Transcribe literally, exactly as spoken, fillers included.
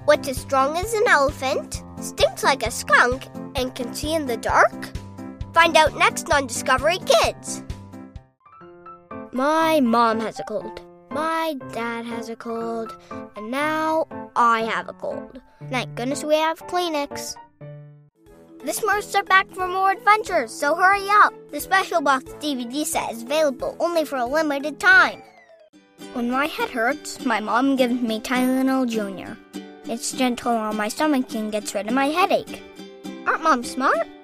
What's as strong as an elephant, stinks like a skunk, and can see in the dark? Find out next on Discovery Kids. My mom has a cold. My dad has a cold. And now I have a cold. Thank goodness we have Kleenex. The Smurfs are back for more adventures, so hurry up. The Special Box D V D set is available only for a limited time. When my head hurts, my mom gives me Tylenol Junior It's gentle on my stomach and gets rid of my headache. Aren't moms smart?